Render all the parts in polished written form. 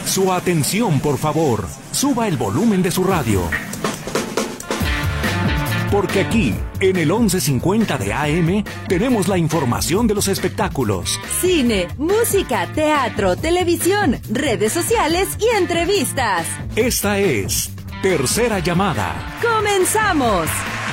Su atención, por favor. Suba el volumen de su radio. Porque aquí, en el 1150 de AM, tenemos la información de los espectáculos. Cine, música, teatro, televisión, redes sociales y entrevistas. Esta es Tercera Llamada. ¡Comenzamos!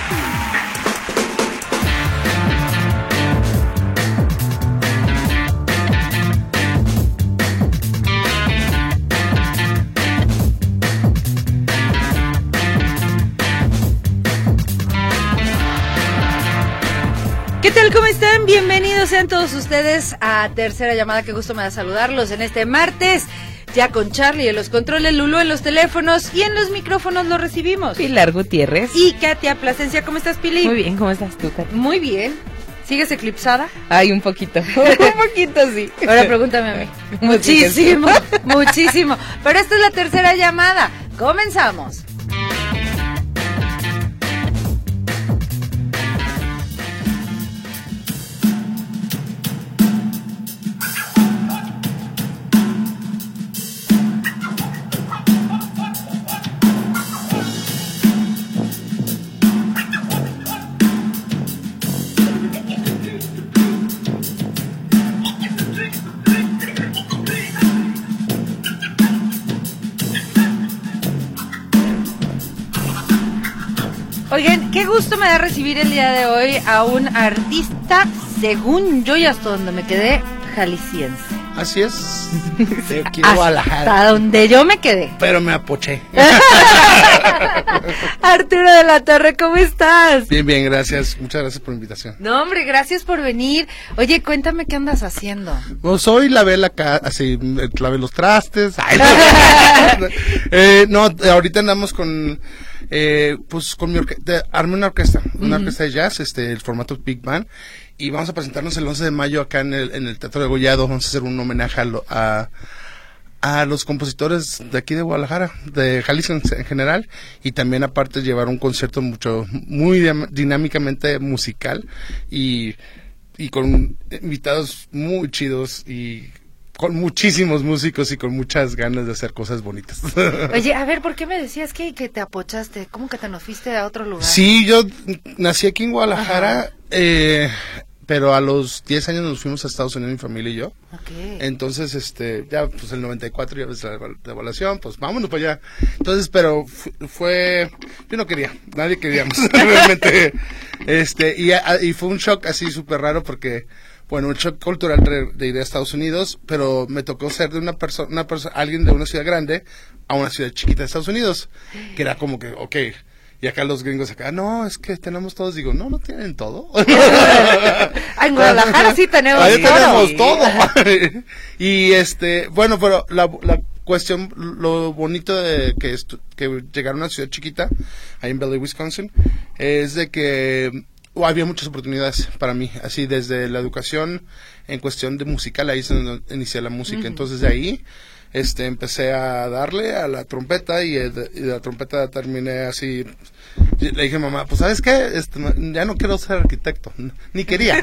¿Qué tal? ¿Cómo están? Bienvenidos sean todos ustedes a Tercera Llamada. Qué gusto me da saludarlos en este martes. Ya con Charlie en los controles, Lulú en los teléfonos y en los micrófonos lo recibimos. Pilar Gutiérrez. Y Katia Plasencia. ¿Cómo estás, Pili? Muy bien, ¿cómo estás tú, Katia? Muy bien. ¿Sigues eclipsada? Ay, un poquito. Un poquito, sí. Ahora pregúntame a mí. Muchísimo, muchísimo. Pero esta es la Tercera Llamada. Comenzamos. Oigan, qué gusto me da recibir el día de hoy a un artista, según yo y hasta donde me quedé, jalisciense. Así es, de aquí de Guadalajara. Hasta donde yo me quedé. Pero me apoché. Arturo de la Torre, ¿cómo estás? Bien, bien, gracias. Muchas gracias por la invitación. No, hombre, gracias por venir. Oye, cuéntame qué andas haciendo. Pues hoy lavé la casa, así, lavé los trastes. Ay, no, ahorita andamos con... pues con mi orquesta, armé una orquesta de jazz, el formato Big Band, y vamos a presentarnos el 11 de mayo acá en el Teatro de Gollado. Vamos a hacer un homenaje a los compositores de aquí de Guadalajara, de Jalisco en general, y también aparte llevar un concierto muy dinámicamente musical y con invitados muy chidos y con muchísimos músicos y con muchas ganas de hacer cosas bonitas. Oye, a ver, ¿por qué me decías que te apochaste? ¿Cómo que te nos fuiste a otro lugar? Sí, yo nací aquí en Guadalajara, pero a los 10 años nos fuimos a Estados Unidos, mi familia y yo. Okay. Entonces, ya, pues el 94 ya ves la evaluación, pues vámonos para allá. Entonces, pero yo no quería, nadie queríamos, realmente, y fue un shock así súper raro porque, bueno, un shock cultural de ir a Estados Unidos, pero me tocó ser de alguien de una ciudad grande a una ciudad chiquita de Estados Unidos, que era como que, okay. Y acá los gringos acá, no, es que tenemos todos. Digo, no tienen todo. En Guadalajara sí tenemos ahí todo. Tenemos todo. Y bueno, pero la cuestión, lo bonito de que llegar a una ciudad chiquita, ahí en Bellevue, Wisconsin, es de que había muchas oportunidades para mí, así desde la educación en cuestión de musical, ahí es donde inicié la música. Entonces de ahí empecé a darle a la trompeta y de la trompeta terminé así. Le dije a mamá, pues ¿sabes qué? Ya no quiero ser arquitecto, ni quería.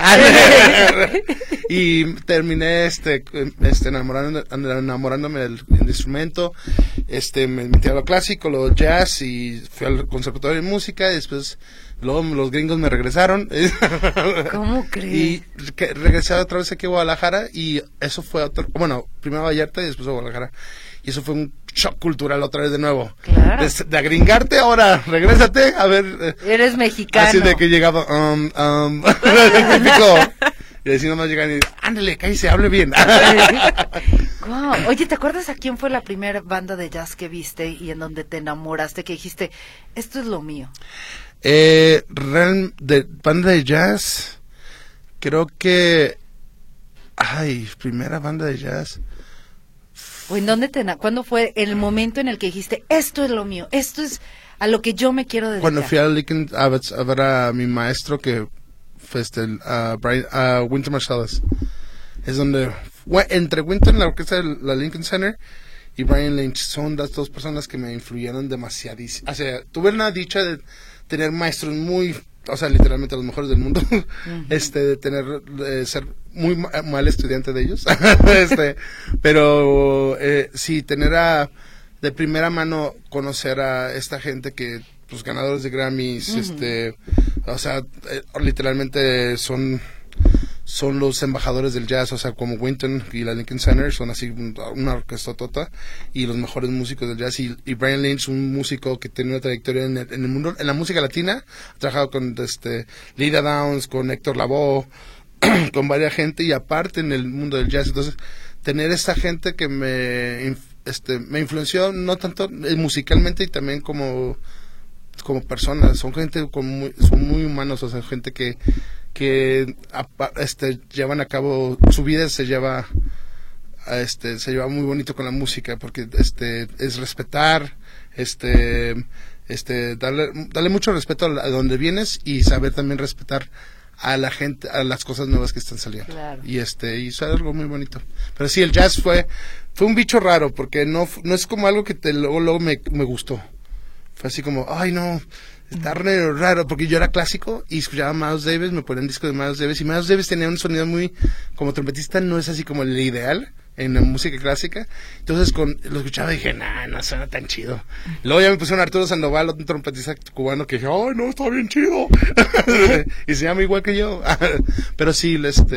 Y terminé enamorándome del instrumento. Me metí a lo clásico, lo jazz, y fui al conservatorio de música, y después luego los gringos me regresaron. ¿Cómo crees? Y regresé otra vez aquí a Guadalajara, y eso fue primero a Vallarta y después a Guadalajara. Y eso fue un shock cultural otra vez de nuevo. Claro. De agringarte, ahora regrésate, a ver. Eres mexicano. Así de que llegaba, típico. Y así nomás llegan y, ándale, cállese, hable bien. Wow. Oye, ¿te acuerdas a quién fue la primera banda de jazz que viste y en donde te enamoraste, que dijiste, esto es lo mío? De banda de jazz, creo que, primera banda de jazz. ¿O en dónde cuándo fue el momento en el que dijiste, esto es lo mío, esto es a lo que yo me quiero dedicar? Cuando fui a Lincoln a ver a mi maestro, que fue Wynton Marsalis. Es donde, entre Wynton, la orquesta de la Lincoln Center, y Brian Lynch, son las dos personas que me influyeron demasiadísimo. O sea, tuve una dicha de tener maestros muy, o sea, literalmente los mejores del mundo, de tener, ser muy mal estudiante de ellos, pero sí, tener de primera mano conocer a esta gente que, pues, ganadores de Grammys, o sea, literalmente son los embajadores del jazz, o sea, como Wynton y la Lincoln Center, son así una orquesta tota, y los mejores músicos del jazz, y Brian Lynch, un músico que tiene una trayectoria en el mundo, en la música latina, ha trabajado con Lida Downs, con Héctor Lavoe, con varias gente, y aparte en el mundo del jazz. Entonces, tener esta gente que me influenció no tanto musicalmente, y también como personas, son gente son muy humanos, o sea, gente que llevan a cabo su vida, se lleva muy bonito con la música, porque es respetar, darle mucho respeto a donde vienes, y saber también respetar a la gente, a las cosas nuevas que están saliendo. Claro. Y es algo muy bonito. Pero sí, el jazz fue un bicho raro, porque no es como algo que luego me gustó. Fue así como, ay, no, está raro, porque yo era clásico y escuchaba a Miles Davis, me ponían discos de Miles Davis, y Miles Davis tenía un sonido muy, como trompetista, no es así como el ideal en la música clásica. Entonces lo escuchaba y dije, no suena tan chido. Luego ya me pusieron Arturo Sandoval, otro trompetista cubano, que dije, ay, no, está bien chido. Y se llama igual que yo. Pero sí,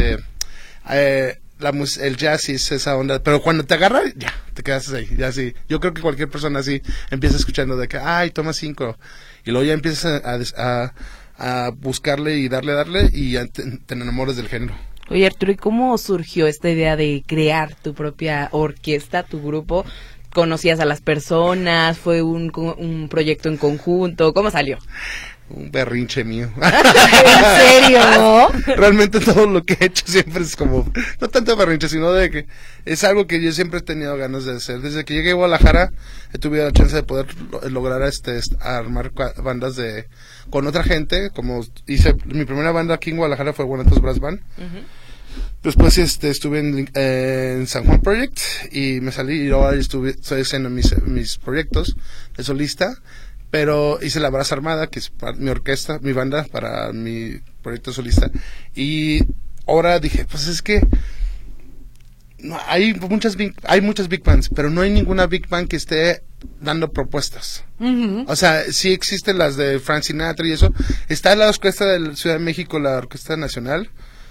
el jazz sí es esa onda, pero cuando te agarra, ya, te quedas ahí, ya sí. Yo creo que cualquier persona así empieza escuchando de que, ay, toma 5, y luego ya empiezas a buscarle y darle, y ya te enamoras del género. Oye, Arturo, ¿y cómo surgió esta idea de crear tu propia orquesta, tu grupo? ¿Conocías a las personas? ¿Fue un proyecto en conjunto? ¿Cómo salió? Un berrinche mío. ¿En serio? Realmente todo lo que he hecho siempre es como, no tanto berrinche, sino de que es algo que yo siempre he tenido ganas de hacer. Desde que llegué a Guadalajara he tenido la chance de poder lograr armar bandas con otra gente, como hice mi primera banda aquí en Guadalajara fue Guanatos Brass Band. Después estuve en San Juan Project y me salí, y ahora estoy haciendo mis proyectos de solista. Pero hice la Braza Armada, que es mi orquesta, mi banda, para mi proyecto solista. Y ahora dije, pues es que no, hay muchas big bands, pero no hay ninguna big band que esté dando propuestas. O sea, sí existen las de Frank Sinatra y eso. Está la orquesta de la Ciudad de México, la Orquesta Nacional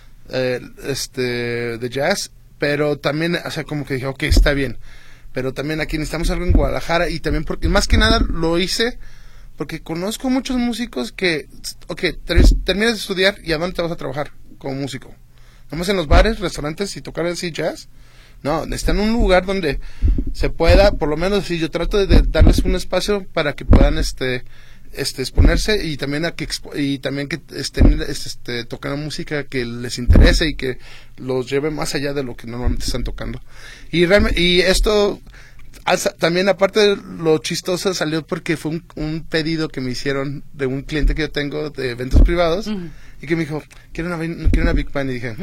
de jazz, pero también, o sea, como que dije, ok, está bien. Pero también aquí necesitamos algo en Guadalajara, y también porque más que nada lo hice porque conozco muchos músicos que, ok, terminas de estudiar y ¿a dónde te vas a trabajar como músico? ¿Nomás en los bares, restaurantes y tocar así jazz? No, necesitan un lugar donde se pueda, por lo menos si yo trato de darles un espacio para que puedan exponerse, y también que estén tocando música que les interese y que los lleve más allá de lo que normalmente están tocando. Y esto también, aparte de lo chistoso, salió porque fue un pedido que me hicieron de un cliente que yo tengo de eventos privados, y que me dijo, quiero una big band, y dije,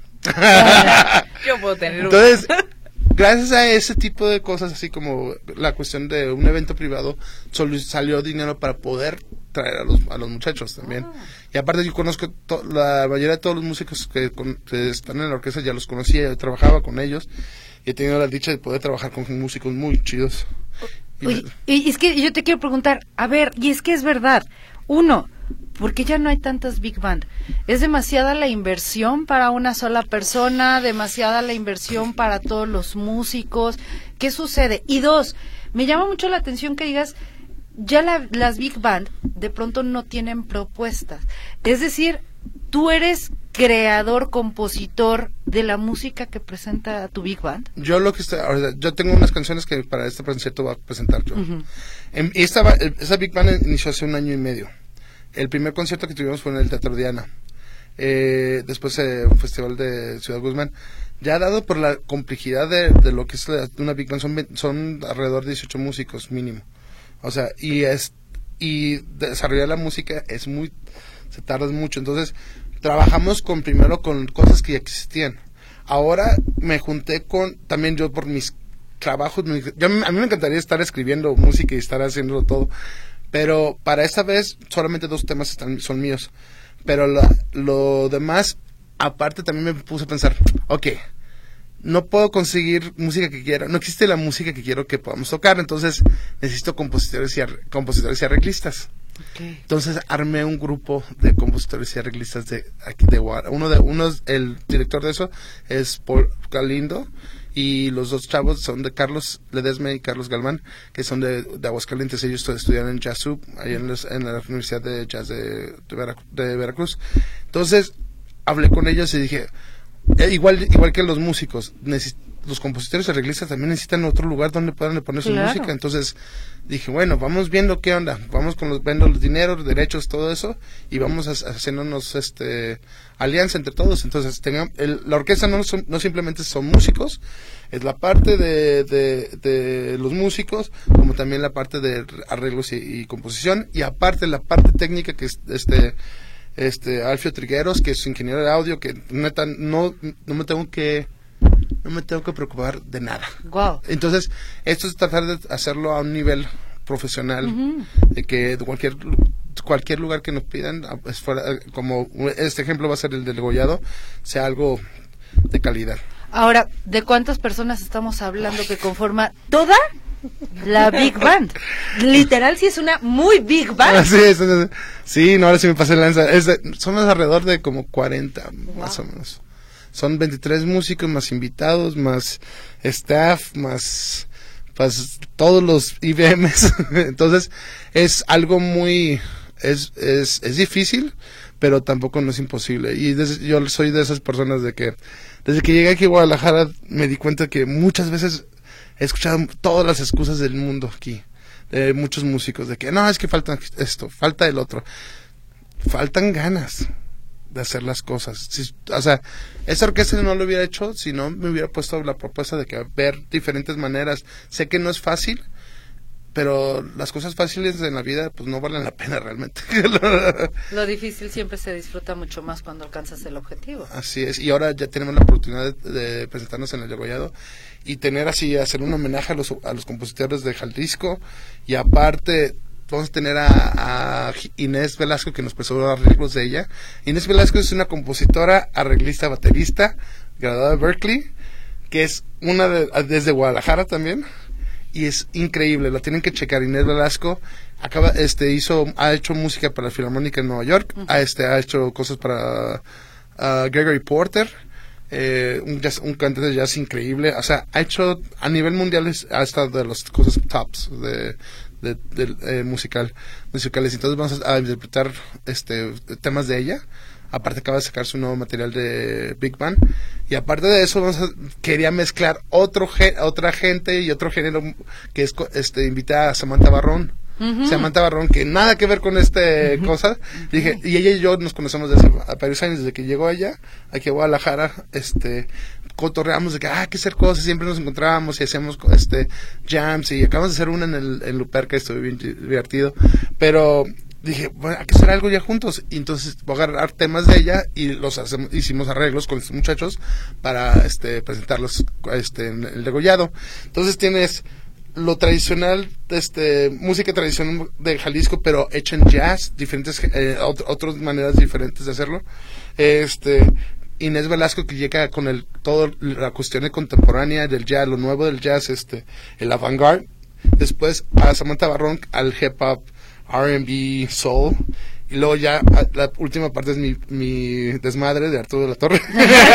yo puedo tener una. Entonces, gracias a ese tipo de cosas, así como la cuestión de un evento privado, salió dinero para poder traer a los muchachos también. Y aparte yo conozco la mayoría de todos los músicos que están en la orquesta, ya los conocía, yo trabajaba con ellos, y he tenido la dicha de poder trabajar con músicos muy chidos. Oye, y es que yo te quiero preguntar, a ver, y es que es verdad, ¿por qué ya no hay tantas big band? ¿Es demasiada la inversión para una sola persona? ¿Demasiada la inversión para todos los músicos? ¿Qué sucede? Y 2, me llama mucho la atención que digas, ya las big band de pronto no tienen propuestas. Es decir, tú eres creador, compositor de la música que presenta tu big band. Yo tengo unas canciones que para este concierto voy a presentar yo. Esa big band inició hace 1 año y medio. El primer concierto que tuvimos fue en el Teatro Diana. Después un festival de Ciudad Guzmán. Ya dado por la complejidad de lo que es una big band, son alrededor de 18 músicos mínimo. O sea, y desarrollar la música se tarda mucho. Entonces, trabajamos primero con cosas que ya existían. Ahora me junté también yo por mis trabajos, a mí me encantaría estar escribiendo música y estar haciéndolo todo. Pero para esta vez solamente 2 temas son míos. Pero lo demás aparte también me puse a pensar, ok, no puedo conseguir música que quiero, no existe la música que quiero que podamos tocar, entonces necesito compositores y arreglistas. Okay. Entonces armé un grupo de compositores y arreglistas de aquí de Guadalajara. El director de eso es Paul Galindo, y los dos chavos son de Carlos Ledesme y Carlos Galván, que son de Aguascalientes. Ellos estudian en Jazzub, ahí en la Universidad de Jazz de Veracruz. Entonces hablé con ellos y dije, igual que los músicos, los compositores y arreglistas también necesitan otro lugar donde puedan poner su música. Entonces dije, bueno, vamos viendo qué onda, vamos viendo los dineros, los derechos, todo eso, y vamos haciéndonos alianza entre todos. Entonces la orquesta no simplemente son músicos, es la parte de los músicos, como también la parte de arreglos y composición, y aparte la parte técnica, que es Alfio Trigueros, que es ingeniero de audio, que neta no me tengo que preocupar de nada. Wow. Entonces, esto es tratar de hacerlo a un nivel profesional, de que de cualquier lugar que nos pidan, como este ejemplo va a ser el del Gollado, sea algo de calidad. Ahora, ¿de cuántas personas estamos hablando que conforma toda la Big Band? Literal, sí es una muy Big Band. Sí, no, ahora sí me pasé lanza. Somos alrededor de como 40, más o menos. Son 23 músicos, más invitados, más staff, más todos los IBMs. Entonces, es algo muy... Es difícil, pero tampoco no es imposible. Y yo soy de esas personas de que desde que llegué aquí a Guadalajara me di cuenta que muchas veces he escuchado todas las excusas del mundo aquí, de muchos músicos, de que no, es que falta esto, falta el otro. Faltan ganas de hacer las cosas. O sea, esa orquesta no lo hubiera hecho si no me hubiera puesto la propuesta de que ver diferentes maneras. Sé que no es fácil, pero las cosas fáciles en la vida pues no valen la pena realmente. Lo difícil siempre se disfruta mucho más cuando alcanzas el objetivo. Así es, y ahora ya tenemos la oportunidad de presentarnos en el Degollado y hacer un homenaje a los compositores de Jalisco, y aparte vamos a tener a Inés Velasco, que nos prestó arreglos de ella. Inés Velasco es una compositora, arreglista, baterista, graduada de Berkeley, que es desde Guadalajara también, y es increíble, la tienen que checar. Inés Velasco ha hecho música para la Filarmónica en Nueva York, ha hecho cosas para Gregory Porter, un cantante de jazz increíble. O sea, ha hecho a nivel mundial, ha estado de las cosas tops musicales. Entonces vamos a interpretar temas de ella. Aparte acaba de sacar su nuevo material de Big Band, y aparte de eso quería mezclar otra gente y otro género, que es invitar a Samantha Barrón. Samantha Barrón, que nada que ver con cosa. Dije, y ella y yo nos conocemos desde varios años, desde que llegó ella aquí a Guadalajara. Cotorreamos de que hay que hacer cosas, siempre nos encontrábamos y hacíamos jams, y acabamos de hacer una en Luperca, estuvo bien divertido, pero dije, bueno, hay que hacer algo ya juntos, y entonces voy a agarrar temas de ella y hicimos arreglos con estos muchachos para presentarlos en el Degollado. Entonces tienes lo tradicional, música tradicional de Jalisco, pero hecha en jazz, diferentes otras maneras diferentes de hacerlo. Inés Velasco, que llega con toda la cuestión contemporánea del jazz, lo nuevo del jazz, el avant-garde. Después a Samantha Barrón al hip hop, R&B, soul, y luego ya la última parte es mi desmadre de Arturo de la Torre.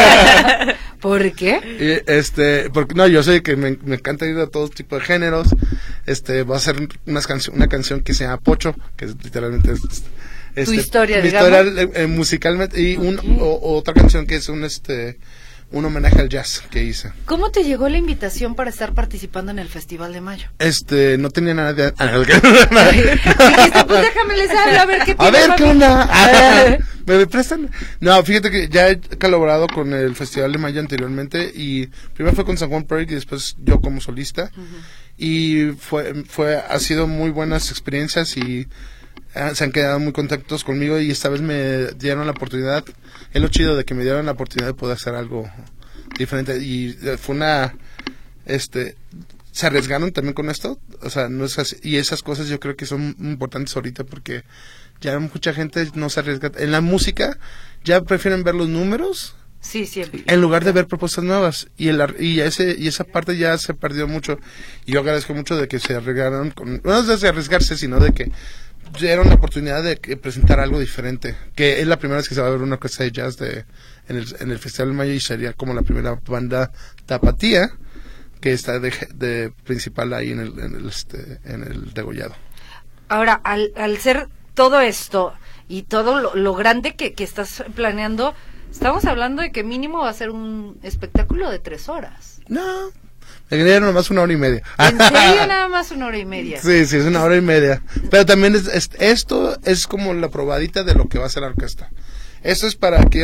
¿Por qué? Porque no, yo sé que me encanta ir a todo tipo de géneros. Va a ser una canción que se llama Pocho, que es literalmente tu historia, mi historia musicalmente, y otra canción que es un homenaje al jazz que hice. ¿Cómo te llegó la invitación para estar participando en el Festival de Mayo? No tenía nada de... Dijiste, pues déjame les hablo, a ver qué tiene. A ver, ¿qué onda? ¿Me prestan? No, fíjate que ya he colaborado con el Festival de Mayo anteriormente, y primero fue con San Juan Project y después yo como solista. Y ha sido muy buenas experiencias, y se han quedado muy contentos conmigo, y esta vez me dieron la oportunidad. Es lo chido de que me dieron la oportunidad de poder hacer algo diferente, y fue se arriesgaron también con esto, o sea, no es así, y esas cosas yo creo que son importantes ahorita porque ya mucha gente no se arriesga. En la música ya prefieren ver los números Sí, siempre. en lugar de ver propuestas nuevas, y esa parte ya se perdió mucho, y yo agradezco mucho de que se arriesgaron, no es de arriesgarse, sino de que dieron la oportunidad de presentar algo diferente, que es la primera vez que se va a ver una orquesta de jazz en el Festival de Mayo, y sería como la primera banda tapatía que está de principal ahí en el degollado. Ahora, al ser todo esto y todo lo grande que estás planeando, estamos hablando de que mínimo va a ser un espectáculo de 3 horas. No, me quedaron nomás 1 hora y media. ¿En serio nada más 1 hora y media? Sí, es 1 hora y media. Pero también esto es como la probadita de lo que va a ser la orquesta. Esto es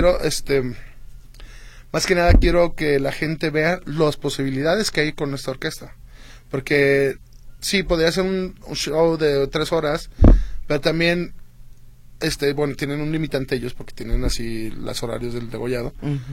más que nada quiero que la gente vea las posibilidades que hay con esta orquesta. Porque sí, podría ser un show de 3 horas, pero también tienen un limitante ellos porque tienen así los horarios del degollado.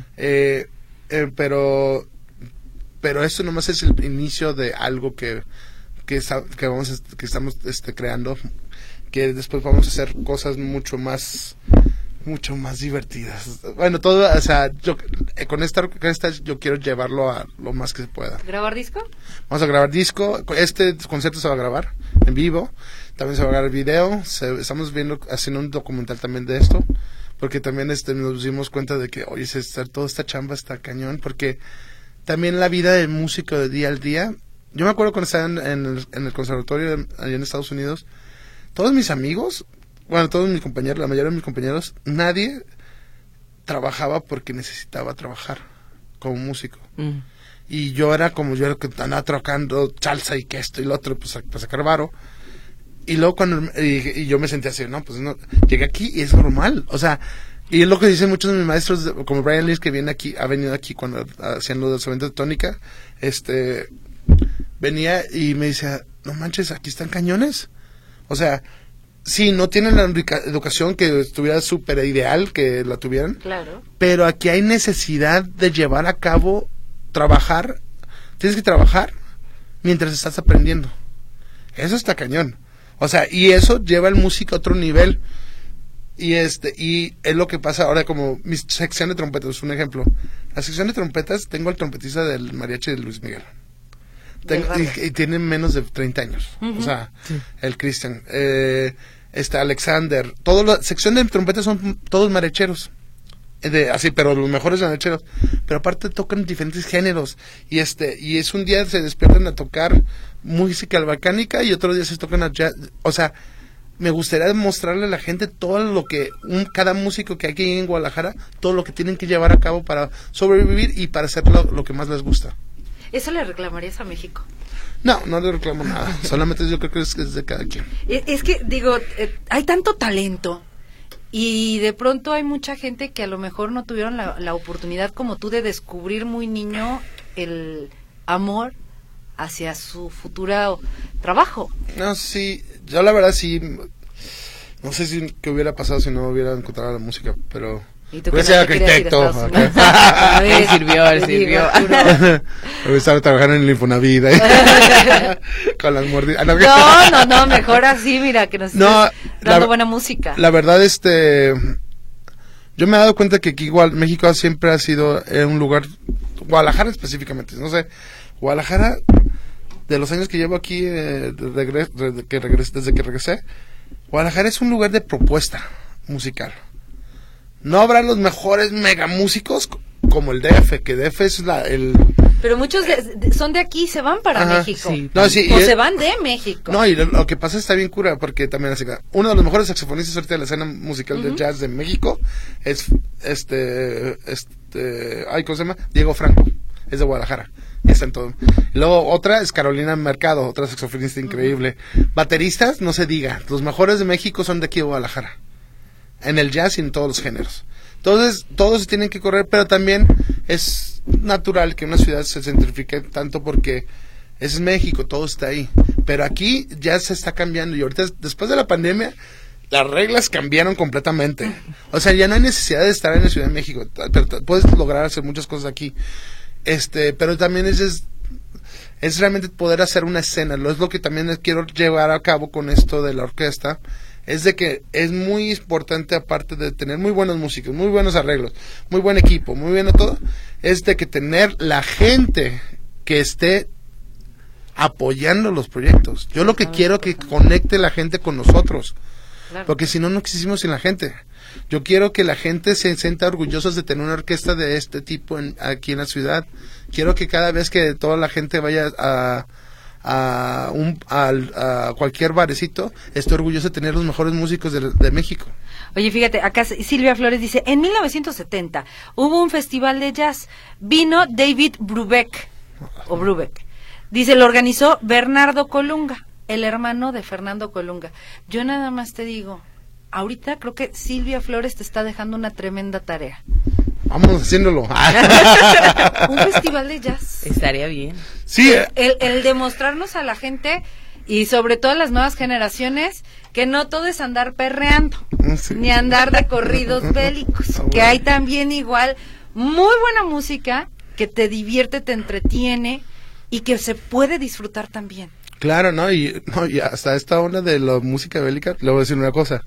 Pero esto nomás es el inicio de algo que estamos creando, que después vamos a hacer cosas mucho más divertidas. Bueno, todo, o sea, con esta yo quiero llevarlo a lo más que se pueda. ¿Grabar disco? Vamos a grabar disco. Este concierto se va a grabar en vivo. También se va a grabar video. Estamos haciendo un documental también de esto, porque también nos dimos cuenta de que, oye, toda esta chamba está cañón, porque también la vida del músico de día al día. Yo me acuerdo cuando estaba en el conservatorio allá en Estados Unidos, todos mis amigos, bueno, todos mis compañeros, la mayoría de mis compañeros, nadie trabajaba porque necesitaba trabajar como músico. Y yo era que andaba trabajando salsa y que esto y lo otro, pues para sacar varo. Y luego y yo me sentía así, no, pues no, llegué aquí y es normal, o sea, y es lo que dicen muchos de mis maestros, como Brian Lee, que ha venido aquí cuando hacían los eventos de tónica, venía y me decía, no manches, aquí están cañones, o sea, sí, no tienen la educación que estuviera súper ideal que la tuvieran, claro, pero aquí hay necesidad de llevar a cabo, tienes que trabajar mientras estás aprendiendo, eso está cañón. O sea, y eso lleva al músico a otro nivel. Y y es lo que pasa ahora, como mi sección de trompetas, un ejemplo. La sección de trompetas, tengo al trompetista del mariachi de Luis Miguel. Y tiene menos de 30 años. O sea, sí. El Cristian. Alexander. La sección de trompetas son todos mariacheros. Así, pero los mejores mariacheros. Pero aparte tocan diferentes géneros. Y es un día se despiertan a tocar música balcánica y otro día se tocan a jazz. O sea, me gustaría mostrarle a la gente todo lo que cada músico que hay aquí en Guadalajara, todo lo que tienen que llevar a cabo para sobrevivir y para hacer lo que más les gusta. ¿Eso le reclamarías a México? No le reclamo nada. Solamente yo creo que es de cada quien. Es que, digo, hay tanto talento y de pronto hay mucha gente que a lo mejor no tuvieron la oportunidad como tú de descubrir muy niño el amor hacia su futuro trabajo. No, sí, yo la verdad sí, no sé qué hubiera pasado si no hubiera encontrado la música, pero... ¿Y tú voy a ser arquitecto. Él sirvió. Voy a estar trabajando en el Infonavit. Con las mordidas. No, mejor así, mira, que nos estés dando buena música. La verdad, yo me he dado cuenta que aquí igual México siempre ha sido un lugar, Guadalajara específicamente, no sé, Guadalajara, de los años que llevo aquí, desde que regresé, Guadalajara es un lugar de propuesta musical. No habrá los mejores mega músicos como el DF, que DF es Pero muchos son de aquí y se van para México. Sí. No, sí, se van de México. No, y lo que pasa está bien cura, porque también uno de los mejores saxofonistas ahorita de la escena musical del jazz de México es ¿cómo se llama? Diego Franco, es de Guadalajara. Y está en todo. Y luego otra es Carolina Mercado, otra saxofonista increíble. Bateristas, no se diga, los mejores de México son de aquí de Guadalajara. En el jazz y en todos los géneros. Entonces, todos se tienen que correr, pero también es natural que una ciudad se centrifique tanto porque es México, todo está ahí. Pero aquí ya se está cambiando y ahorita, después de la pandemia, las reglas cambiaron completamente. O sea, ya no hay necesidad de estar en la Ciudad de México. Puedes lograr hacer muchas cosas aquí. Pero también es realmente poder hacer una escena. Es lo que también quiero llevar a cabo con esto de la orquesta, es de que es muy importante, aparte de tener muy buenos músicos, muy buenos arreglos, muy buen equipo, muy bien todo, es de que tener la gente que esté apoyando los proyectos. Yo lo que quiero es que conecte la gente con nosotros, claro, porque si no, no existimos sin la gente. Yo quiero que la gente se sienta orgullosos de tener una orquesta de este tipo aquí en la ciudad. Quiero que cada vez que toda la gente vaya a cualquier barecito, esté orgulloso de tener los mejores músicos de México. Oye, fíjate, acá Silvia Flores dice, en 1970 hubo un festival de jazz, vino David Brubeck, dice, lo organizó Bernardo Colunga, el hermano de Fernando Colunga. Yo nada más te digo, ahorita creo que Silvia Flores te está dejando una tremenda tarea. Vamos haciéndolo. Un festival de jazz. Estaría bien. Sí. El demostrarnos a la gente y sobre todo a las nuevas generaciones que no todo es andar perreando, sí, ni andar de corridos bélicos, que hay también igual muy buena música que te divierte, te entretiene y que se puede disfrutar también. Claro, ¿no? Y hasta esta onda de la música bélica, le voy a decir una cosa.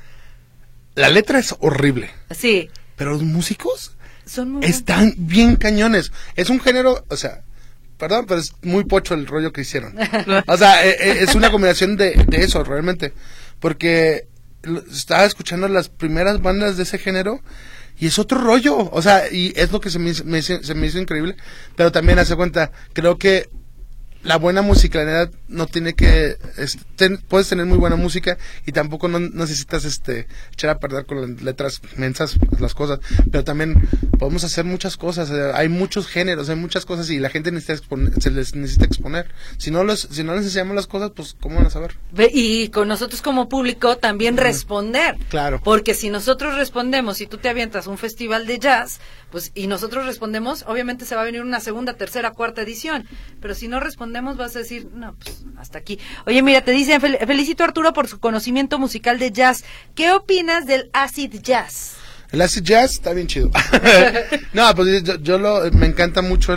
La letra es horrible. Sí. Pero los músicos son están bien cañones. Es un género, o sea, perdón, pero es muy pocho el rollo que hicieron. O sea, es una combinación de eso, realmente. Porque estaba escuchando las primeras bandas de ese género y es otro rollo. O sea, y es lo que se me hizo increíble. Pero también, hace cuenta, creo que la buena musicalidad no tiene que... puedes tener muy buena música y tampoco no necesitas echar a perder con las letras mensas las cosas, pero también podemos hacer muchas cosas. Hay muchos géneros, hay muchas cosas y la gente se les necesita exponer. Si no les enseñamos las cosas, pues ¿cómo van a saber? Y con nosotros como público también responder. Claro. Porque si nosotros respondemos, si tú te avientas un festival de jazz, pues y nosotros respondemos, obviamente se va a venir una segunda, tercera, cuarta edición, pero si no respondemos vas a decir, no, pues hasta aquí. Oye, mira, te dicen, felicito a Arturo por su conocimiento musical de jazz. ¿Qué opinas del acid jazz? El acid jazz está bien chido. No, pues me encanta mucho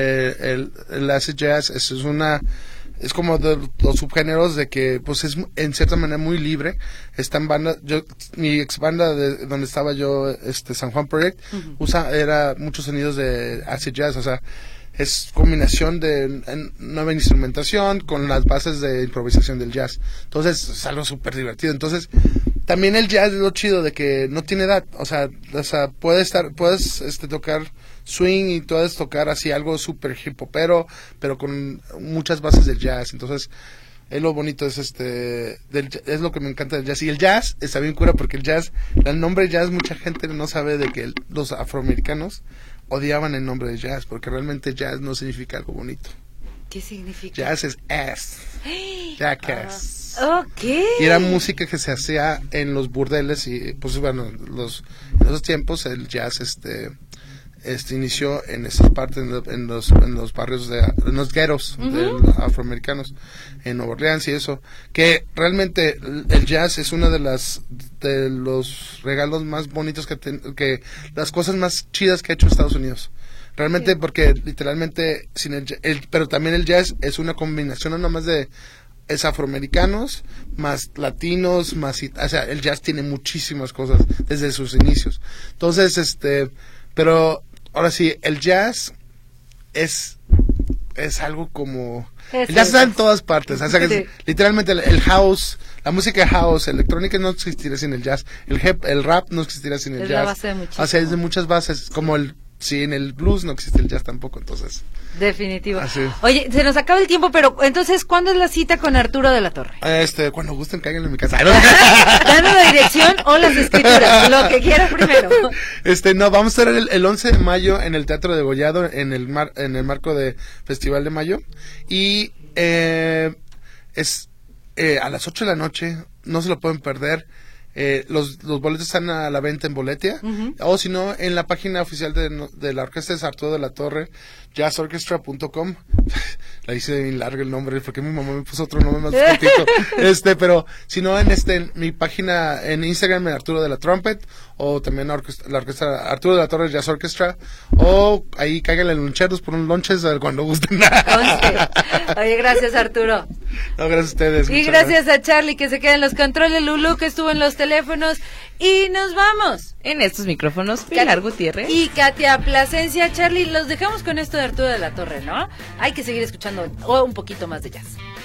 el acid jazz. Es como de los subgéneros de que pues es en cierta manera muy libre. Está en banda, mi ex banda de donde estaba yo, San Juan Project, era muchos sonidos de acid jazz, o sea, es combinación de nueva instrumentación con las bases de improvisación del jazz. Entonces es algo súper divertido. Entonces también el jazz es lo chido de que no tiene edad. O sea puedes tocar swing y puedes tocar así algo súper hip hopero, pero con muchas bases del jazz. Entonces es lo bonito, es lo que me encanta del jazz. Y el jazz está bien cura porque el nombre jazz, mucha gente no sabe de que los afroamericanos odiaban el nombre de jazz, porque realmente jazz no significa algo bonito. ¿Qué significa? Jazz es ass. Jackass. Ok. Y era música que se hacía en los burdeles y, pues bueno, en esos tiempos el jazz inició en esas partes, en los barrios en los ghettos de afroamericanos, en Nueva Orleans y eso, que realmente el jazz es una de los regalos más bonitos que las cosas más chidas que ha hecho Estados Unidos. Realmente, sí. Porque literalmente pero también el jazz es una combinación no nomás es afroamericanos, más latinos, o sea, el jazz tiene muchísimas cosas desde sus inicios. Entonces, pero ahora sí, el jazz es algo como... El jazz está en todas partes. O sea, que literalmente el house, la música house, electrónica no existiría sin el jazz. El rap no existiría sin el jazz. Es la base de muchísimo. O sea, es de muchas bases, como en el blues no existe el jazz tampoco, entonces... Definitivo. Así. Oye, se nos acaba el tiempo, pero entonces, ¿cuándo es la cita con Arturo de la Torre? Cuando gusten, cáiganle en mi casa. Danos la dirección o las escrituras, lo que quieras primero. No, vamos a estar el 11 de mayo en el Teatro de Degollado, en el marco de Festival de Mayo, y es a las 8 de la noche, no se lo pueden perder. Los boletos están a la venta en Boletia, o si no, en la página oficial de la orquesta es Arturo de la Torre, jazzorchestra.com. La hice bien largo el nombre, porque mi mamá me puso otro nombre más cortito. Pero si no, en mi página en Instagram, Arturo de la Trumpet, o también la orquesta Arturo de la Torre Jazz Orchestra, o ahí cáiganle loncheros por unos lonches cuando gusten. Oye, gracias, Arturo. No, gracias a ustedes. Y gracias a Charlie, que se queda en los controles, Lulú, que estuvo en los teléfonos, y nos vamos. En estos micrófonos, Pilar Gutiérrez y Katia Plasencia. Charlie, los dejamos con esto de Arturo de la Torre, ¿no? Hay que seguir escuchando un poquito más de jazz.